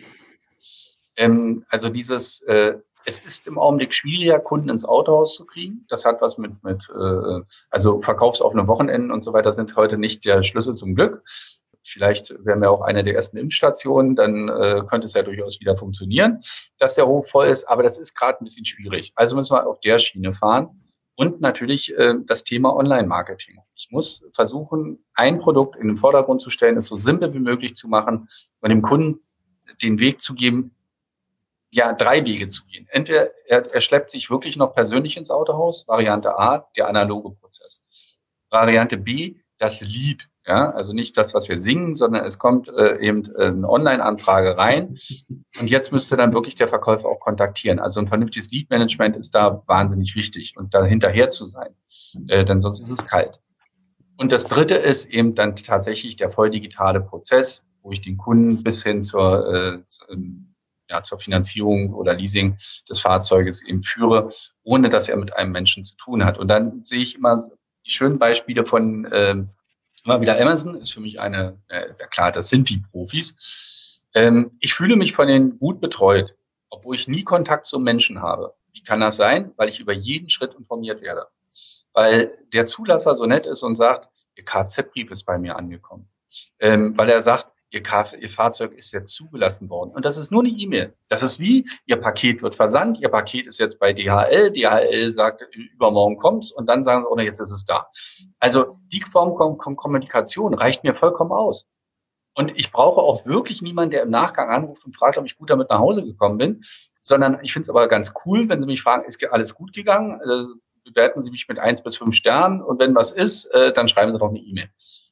Ähm, also dieses, äh, es ist im Augenblick schwieriger, Kunden ins Autohaus zu kriegen. Das hat was mit, mit äh, also verkaufsoffene Wochenenden und so weiter sind heute nicht der Schlüssel zum Glück. Vielleicht wären wir auch eine der ersten Impfstationen, dann äh, könnte es ja durchaus wieder funktionieren, dass der Hof voll ist. Aber das ist gerade ein bisschen schwierig. Also müssen wir auf der Schiene fahren. Und natürlich äh, das Thema Online-Marketing. Ich muss versuchen, ein Produkt in den Vordergrund zu stellen, es so simpel wie möglich zu machen und dem Kunden den Weg zu geben, ja, drei Wege zu gehen. Entweder er, er schleppt sich wirklich noch persönlich ins Autohaus, Variante A, der analoge Prozess. Variante B, das Lead. Ja, also nicht das, was wir singen, sondern es kommt äh, eben äh, eine Online-Anfrage rein. Und jetzt müsste dann wirklich der Verkäufer auch kontaktieren. Also ein vernünftiges Lead-Management ist da wahnsinnig wichtig und da hinterher zu sein. Äh, denn sonst ist es kalt. Und das dritte ist eben dann tatsächlich der voll digitale Prozess, wo ich den Kunden bis hin zur, äh, zu, ja, zur Finanzierung oder Leasing des Fahrzeuges eben führe, ohne dass er mit einem Menschen zu tun hat. Und dann sehe ich immer die schönen Beispiele von äh, immer wieder Amazon, ist für mich eine, äh, ist ja klar, das sind die Profis. Ähm, ich fühle mich von denen gut betreut, obwohl ich nie Kontakt zum Menschen habe. Wie kann das sein? Weil ich über jeden Schritt informiert werde. Weil der Zulasser so nett ist und sagt, Ihr Kfz-Brief ist bei mir angekommen. Ähm, weil er sagt, Ihr, Kf- Ihr Fahrzeug ist jetzt zugelassen worden. Und das ist nur eine E-Mail. Das ist wie, Ihr Paket wird versandt, Ihr Paket ist jetzt bei D H L, D H L sagt, übermorgen kommt's und dann sagen sie, oh, jetzt ist es da. Also die Form von Kommunikation reicht mir vollkommen aus. Und ich brauche auch wirklich niemanden, der im Nachgang anruft und fragt, ob ich gut damit nach Hause gekommen bin, sondern ich finde es aber ganz cool, wenn Sie mich fragen, ist alles gut gegangen? Äh, bewerten Sie mich mit eins bis fünf Sternen und wenn was ist, äh, dann schreiben Sie doch eine E-Mail.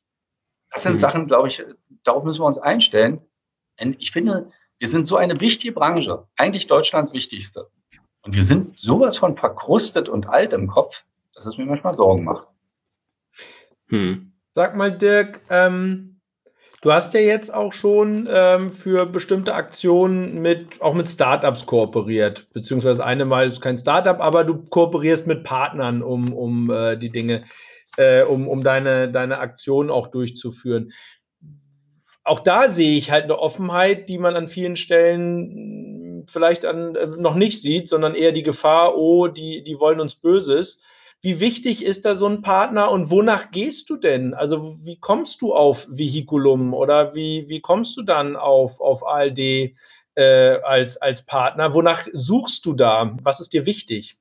Das sind Mhm. Sachen, glaube ich, darauf müssen wir uns einstellen. Denn ich finde, wir sind so eine wichtige Branche, eigentlich Deutschlands wichtigste. Und wir sind sowas von verkrustet und alt im Kopf, dass es mir manchmal Sorgen macht. Hm. Sag mal, Dirk, ähm, du hast ja jetzt auch schon ähm, für bestimmte Aktionen mit, auch mit Startups kooperiert, beziehungsweise eine Mal ist kein Startup, aber du kooperierst mit Partnern, um, um äh, die Dinge, äh, um, um deine, deine Aktionen auch durchzuführen. Auch da sehe ich halt eine Offenheit, die man an vielen Stellen vielleicht an, äh, noch nicht sieht, sondern eher die Gefahr, oh, die, die wollen uns Böses. Wie wichtig ist da so ein Partner und wonach gehst du denn? Also wie kommst du auf Vehiculum oder wie, wie kommst du dann auf, auf A L D äh, als, als Partner? Wonach suchst du da? Was ist dir wichtig?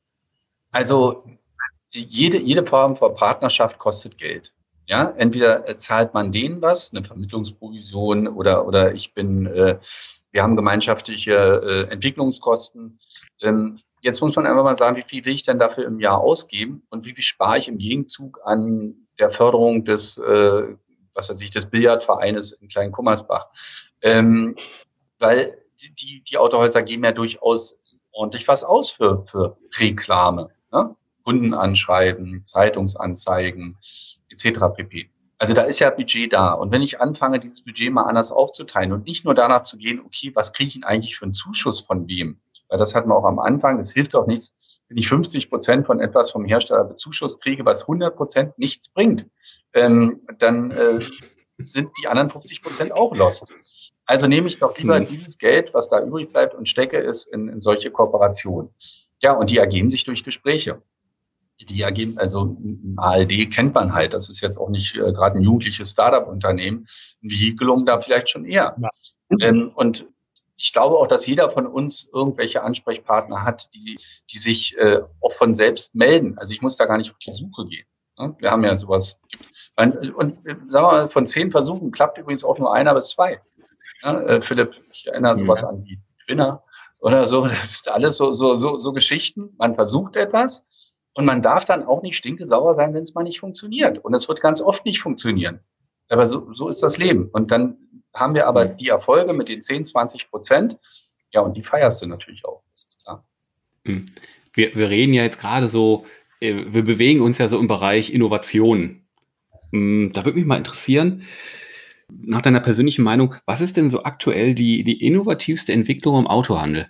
Also jede, jede Form von Partnerschaft kostet Geld. Ja, entweder zahlt man denen was, eine Vermittlungsprovision oder, oder ich bin, äh, wir haben gemeinschaftliche äh, Entwicklungskosten. Ähm, jetzt muss man einfach mal sagen, wie viel will ich denn dafür im Jahr ausgeben und wie viel spare ich im Gegenzug an der Förderung des, äh, was weiß ich, des Billardvereines in Klein-Kummersbach. Ähm, weil die, die Autohäuser geben ja durchaus ordentlich was aus für, für Reklame. Ne? Kunden anschreiben, Zeitungsanzeigen et cetera pp. Also da ist ja Budget da. Und wenn ich anfange, dieses Budget mal anders aufzuteilen und nicht nur danach zu gehen, okay, was kriege ich denn eigentlich für einen Zuschuss von wem? Weil das hatten wir auch am Anfang, es hilft auch nichts, wenn ich fünfzig Prozent von etwas vom Hersteller bezuschuss kriege, was hundert Prozent nichts bringt. Ähm, dann äh, sind die anderen fünfzig Prozent auch lost. Also nehme ich doch lieber Mhm. dieses Geld, was da übrig bleibt, und stecke es in, in solche Kooperationen. Ja, und die ergeben sich durch Gespräche. Die ergeben, also ein A L D kennt man halt. Das ist jetzt auch nicht äh, gerade ein jugendliches Startup-Unternehmen. Ein Vehiculum da vielleicht schon eher. Ja. Ähm, und ich glaube auch, dass jeder von uns irgendwelche Ansprechpartner hat, die, die sich äh, auch von selbst melden. Also ich muss da gar nicht auf die Suche gehen. Ne? Wir haben ja sowas. Und äh, sagen wir mal, von zehn Versuchen klappt übrigens auch nur einer bis zwei. Ja, äh, Philipp, ich erinnere sowas Mhm. an wie Gewinner oder so. Das sind alles so, so, so, so Geschichten. Man versucht etwas und man darf dann auch nicht stinkesauer sein, wenn es mal nicht funktioniert. Und es wird ganz oft nicht funktionieren. Aber so, so ist das Leben. Und dann haben wir aber Mhm. die Erfolge mit den zehn, zwanzig Prozent. Ja, und die feierst du natürlich auch. Das ist klar. Mhm. Wir, wir reden ja jetzt gerade so, äh, wir bewegen uns ja so im Bereich Innovation. Mhm, Da würde mich mal interessieren, nach deiner persönlichen Meinung, was ist denn so aktuell die, die innovativste Entwicklung im Autohandel?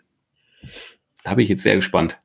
Da bin ich jetzt sehr gespannt.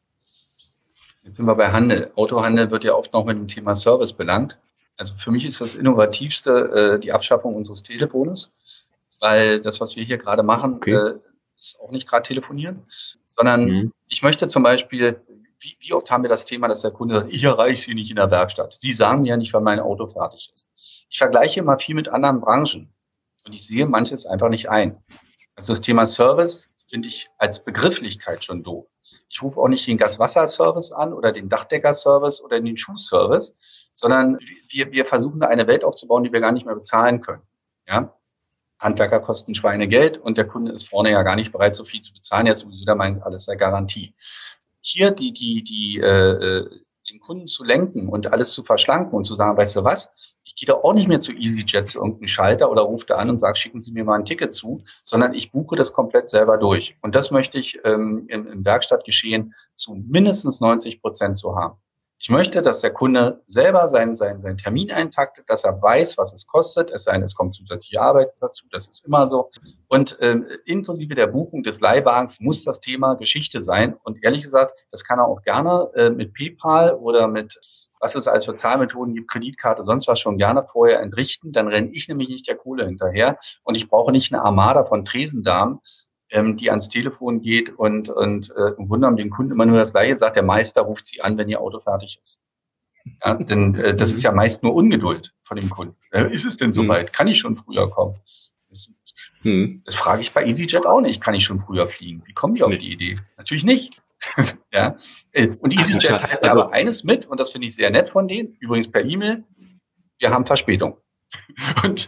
Jetzt sind wir bei Handel. Autohandel wird ja oft noch mit dem Thema Service belangt. Also für mich ist das Innovativste äh, die Abschaffung unseres Telefons, weil das, was wir hier gerade machen, Okay. äh, ist auch nicht gerade telefonieren, sondern Mhm. ich möchte zum Beispiel, wie, wie oft haben wir das Thema, dass der Kunde sagt, ich erreiche Sie nicht in der Werkstatt. Sie sagen mir ja nicht, wann mein Auto fertig ist. Ich vergleiche immer viel mit anderen Branchen und ich sehe manches einfach nicht ein. Also das Thema Service finde ich als Begrifflichkeit schon doof. Ich rufe auch nicht den Gaswasserservice an oder den Dachdeckerservice oder den Schuhservice, sondern wir, wir versuchen eine Welt aufzubauen, die wir gar nicht mehr bezahlen können. Ja? Handwerker kosten Schweinegeld und der Kunde ist vorne ja gar nicht bereit, so viel zu bezahlen. Er ist sowieso der meint, alles sei Garantie. Hier die, die, die, äh, den Kunden zu lenken und alles zu verschlanken und zu sagen, weißt du was, ich gehe da auch nicht mehr zu EasyJet zu irgendeinem Schalter oder rufe da an und sage, schicken Sie mir mal ein Ticket zu, sondern ich buche das komplett selber durch. Und das möchte ich ähm, im, im Werkstattgeschehen zu mindestens neunzig Prozent zu haben. Ich möchte, dass der Kunde selber seinen, seinen, seinen Termin eintaktet, dass er weiß, was es kostet, es sei denn, es kommt zusätzliche Arbeit dazu, das ist immer so. Und ähm, inklusive der Buchung des Leihwagens muss das Thema Geschichte sein. Und ehrlich gesagt, das kann er auch gerne äh, mit PayPal oder mit, was es als für Zahlmethoden gibt, Kreditkarte, sonst was schon gerne vorher entrichten. Dann renne ich nämlich nicht der Kohle hinterher. Und ich brauche nicht eine Armada von Tresendamen, ähm, die ans Telefon geht und, und äh, im Grunde genommen den Kunden immer nur das Gleiche sagt, der Meister ruft sie an, wenn ihr Auto fertig ist. Ja, denn äh, das ist Mhm. ja meist nur Ungeduld von dem Kunden. Äh, ist es denn Mhm. soweit? Kann ich schon früher kommen? Das, Mhm. das frage ich bei EasyJet auch nicht. Kann ich schon früher fliegen? Wie kommen die auf Nee. die Idee? Natürlich nicht. Ja. Äh, Und Ah, EasyJet total. teilt mir Also, aber eines mit, und das finde ich sehr nett von denen, übrigens per E-Mail, wir haben Verspätung. Und,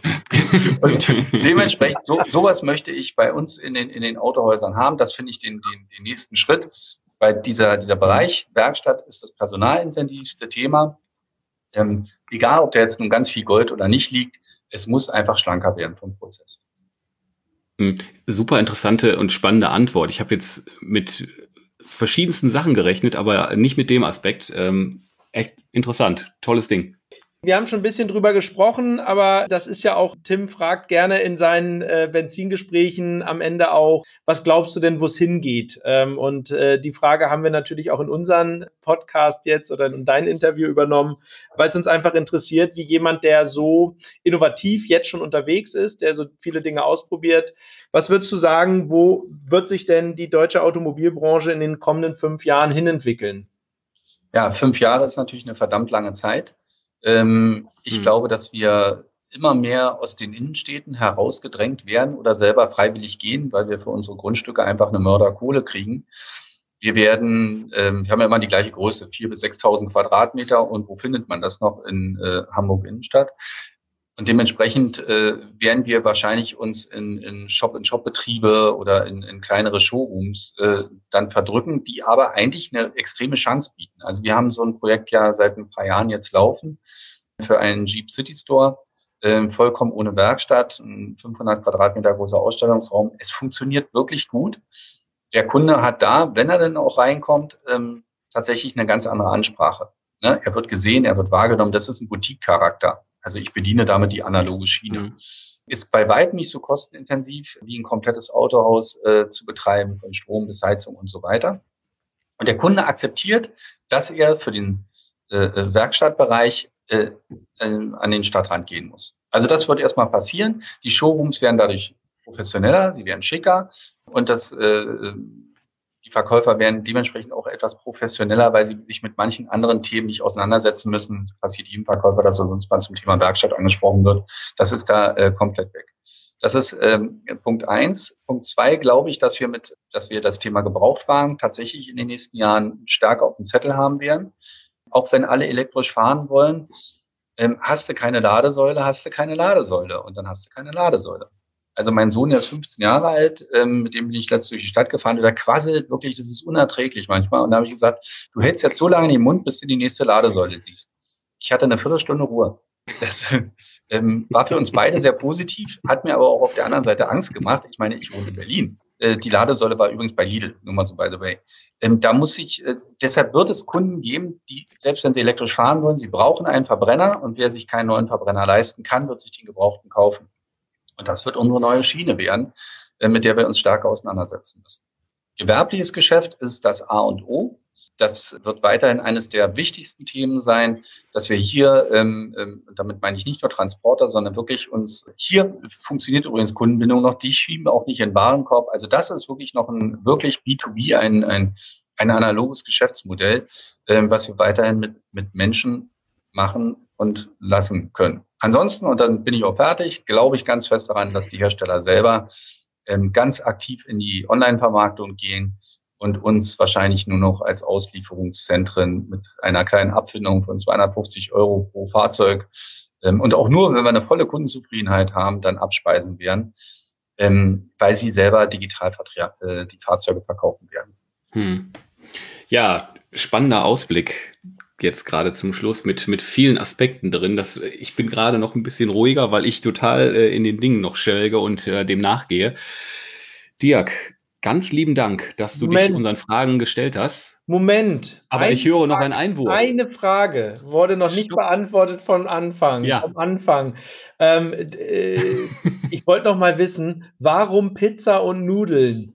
und dementsprechend, so, sowas möchte ich bei uns in den, in den Autohäusern haben. Das finde ich den, den, den nächsten Schritt. Weil dieser, dieser Mhm. Bereich Werkstatt ist das personalintensivste Thema. Ähm, egal, ob da jetzt nun ganz viel Gold oder nicht liegt, es muss einfach schlanker werden vom Prozess. Mhm. Super interessante und spannende Antwort. Ich habe jetzt mit verschiedensten Sachen gerechnet, aber nicht mit dem Aspekt. Ähm, echt interessant. Tolles Ding. Wir haben schon ein bisschen drüber gesprochen, aber das ist ja auch, Tim fragt gerne in seinen äh, Benzingesprächen am Ende auch, was glaubst du denn, wo es hingeht? Ähm, und äh, die Frage haben wir natürlich auch in unseren Podcast jetzt oder in dein Interview übernommen, weil es uns einfach interessiert, wie jemand, der so innovativ jetzt schon unterwegs ist, der so viele Dinge ausprobiert, was würdest du sagen, wo wird sich denn die deutsche Automobilbranche in den kommenden fünf Jahren hinentwickeln? Ja, fünf Jahre ist natürlich eine verdammt lange Zeit. Ähm, ich Mhm. glaube, dass wir immer mehr aus den Innenstädten herausgedrängt werden oder selber freiwillig gehen, weil wir für unsere Grundstücke einfach eine Mörderkohle kriegen. Wir werden, ähm, wir haben ja immer die gleiche Größe, viertausend bis sechstausend Quadratmeter. Und wo findet man das noch? In äh, Hamburg Innenstadt. Und dementsprechend äh, werden wir wahrscheinlich uns in, in Shop-in-Shop-Betriebe oder in, in kleinere Showrooms äh, dann verdrücken, die aber eigentlich eine extreme Chance bieten. Also wir haben so ein Projekt ja seit ein paar Jahren jetzt laufen für einen Jeep City Store, äh, vollkommen ohne Werkstatt, ein fünfhundert Quadratmeter großer Ausstellungsraum. Es funktioniert wirklich gut. Der Kunde hat da, wenn er denn auch reinkommt, ähm, tatsächlich eine ganz andere Ansprache. Ne? Er wird gesehen, er wird wahrgenommen. Das ist ein Boutique-Charakter. Also ich bediene damit die analoge Schiene. Mhm. Ist bei weitem nicht so kostenintensiv, wie ein komplettes Autohaus äh, zu betreiben, von Strom bis Heizung und so weiter. Und der Kunde akzeptiert, dass er für den äh, Werkstattbereich äh, äh, an den Stadtrand gehen muss. Also das wird erstmal passieren. Die Showrooms werden dadurch professioneller, sie werden schicker und das äh, die Verkäufer werden dementsprechend auch etwas professioneller, weil sie sich mit manchen anderen Themen nicht auseinandersetzen müssen. Es passiert jedem Verkäufer, dass er sonst mal zum Thema Werkstatt angesprochen wird. Das ist da äh, komplett weg. Das ist ähm, Punkt eins. Punkt zwei glaube ich, dass wir mit, dass wir das Thema Gebrauchtwagen tatsächlich in den nächsten Jahren stärker auf dem Zettel haben werden. Auch wenn alle elektrisch fahren wollen, ähm, hast du keine Ladesäule, hast du keine Ladesäule und dann hast du keine Ladesäule. Also mein Sohn, der ist fünfzehn Jahre alt, ähm, mit dem bin ich letztens durch die Stadt gefahren und der quasselt wirklich, das ist unerträglich manchmal. Und da habe ich gesagt, du hältst jetzt so lange den Mund, bis du die nächste Ladesäule siehst. Ich hatte eine Viertelstunde Ruhe. Das ähm, war für uns beide sehr positiv, hat mir aber auch auf der anderen Seite Angst gemacht. Ich meine, ich wohne in Berlin. Äh, die Ladesäule war übrigens bei Lidl, nur mal so by the way. Ähm, da muss ich, äh, deshalb wird es Kunden geben, die, selbst wenn sie elektrisch fahren wollen, sie brauchen einen Verbrenner und wer sich keinen neuen Verbrenner leisten kann, wird sich den gebrauchten kaufen. Und das wird unsere neue Schiene werden, äh, mit der wir uns stärker auseinandersetzen müssen. Gewerbliches Geschäft ist das A und O. Das wird weiterhin eines der wichtigsten Themen sein, dass wir hier, ähm, damit meine ich nicht nur Transporter, sondern wirklich uns, hier funktioniert übrigens Kundenbindung noch, die schieben auch nicht in den Warenkorb. Also das ist wirklich noch ein wirklich B zwei B, ein, ein, ein analoges Geschäftsmodell, ähm, was wir weiterhin mit, mit Menschen machen und lassen können. Ansonsten, und dann bin ich auch fertig, glaube ich ganz fest daran, dass die Hersteller selber ähm, ganz aktiv in die Online-Vermarktung gehen und uns wahrscheinlich nur noch als Auslieferungszentren mit einer kleinen Abfindung von zweihundertfünfzig Euro pro Fahrzeug ähm, und auch nur, wenn wir eine volle Kundenzufriedenheit haben, dann abspeisen werden, ähm, weil sie selber digital äh, die Fahrzeuge verkaufen werden. Hm. Ja, spannender Ausblick jetzt gerade zum Schluss mit, mit vielen Aspekten drin. Das, ich bin gerade noch ein bisschen ruhiger, weil ich total äh, in den Dingen noch schwelge und äh, dem nachgehe. Dirk, ganz lieben Dank, dass du Moment. dich unseren Fragen gestellt hast. Moment. Aber ich höre noch einen Einwurf. Eine Frage wurde noch nicht Stopp. beantwortet von Anfang, Ja. vom Anfang. Ähm, äh, ich wollte noch mal wissen, warum Pizza und Nudeln?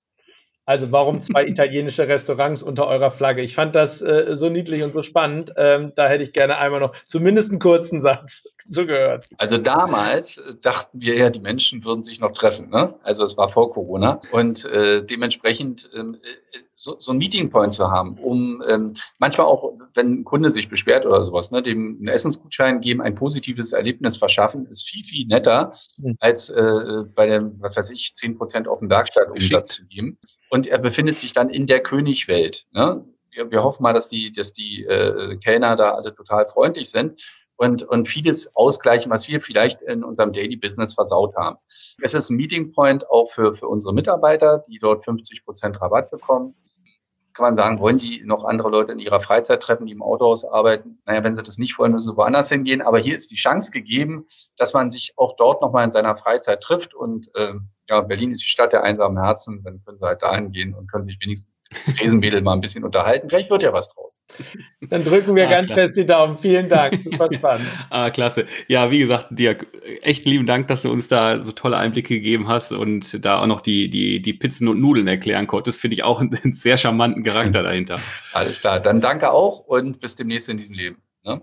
Also warum zwei italienische Restaurants unter eurer Flagge? Ich fand das äh, so niedlich und so spannend. Ähm, da hätte ich gerne einmal noch zumindest einen kurzen Satz so gehört. Also damals dachten wir ja, die Menschen würden sich noch treffen. Ne? Also es war vor Corona. Und äh, dementsprechend ähm, so, so ein Meeting Point zu haben, um ähm, manchmal auch, wenn ein Kunde sich beschwert oder sowas, ne, dem einen Essensgutschein geben, ein positives Erlebnis verschaffen, ist viel, viel netter, hm. als äh, bei dem, was weiß ich, zehn Prozent auf den Werkstattumsatz zu geben. Und er befindet sich dann in der Königwelt. Ne? Wir, wir hoffen mal, dass die, dass die äh, Kellner da alle total freundlich sind und, und vieles ausgleichen, was wir vielleicht in unserem Daily Business versaut haben. Es ist ein Meeting Point auch für, für unsere Mitarbeiter, die dort fünfzig Prozent Rabatt bekommen. Kann man sagen, wollen die noch andere Leute in ihrer Freizeit treffen, die im Autohaus arbeiten? Naja, wenn sie das nicht wollen, müssen sie woanders hingehen. Aber hier ist die Chance gegeben, dass man sich auch dort nochmal in seiner Freizeit trifft. Und äh, ja, Berlin ist die Stadt der einsamen Herzen. Dann können sie halt dahin gehen und können sich wenigstens mit Tresenmädel mal ein bisschen unterhalten. Vielleicht wird ja was draus. Dann drücken wir ah, ganz klasse. fest die Daumen. Vielen Dank. Super spannend. ah, klasse. Ja, wie gesagt, Dirk, echt lieben Dank, dass du uns da so tolle Einblicke gegeben hast und da auch noch die, die, die Pizzen und Nudeln erklären konntest. Finde ich auch einen sehr charmanten Charakter dahinter. Alles klar. Dann danke auch und bis demnächst in diesem Leben. Ne?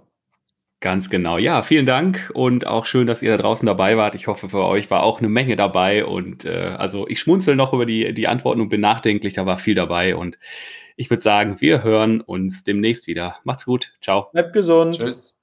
Ganz genau. Ja, vielen Dank und auch schön, dass ihr da draußen dabei wart. Ich hoffe, für euch war auch eine Menge dabei und äh, also ich schmunzel noch über die, die Antworten und bin nachdenklich, da war viel dabei und ich würde sagen, wir hören uns demnächst wieder. Macht's gut. Ciao. Bleibt gesund. Tschüss.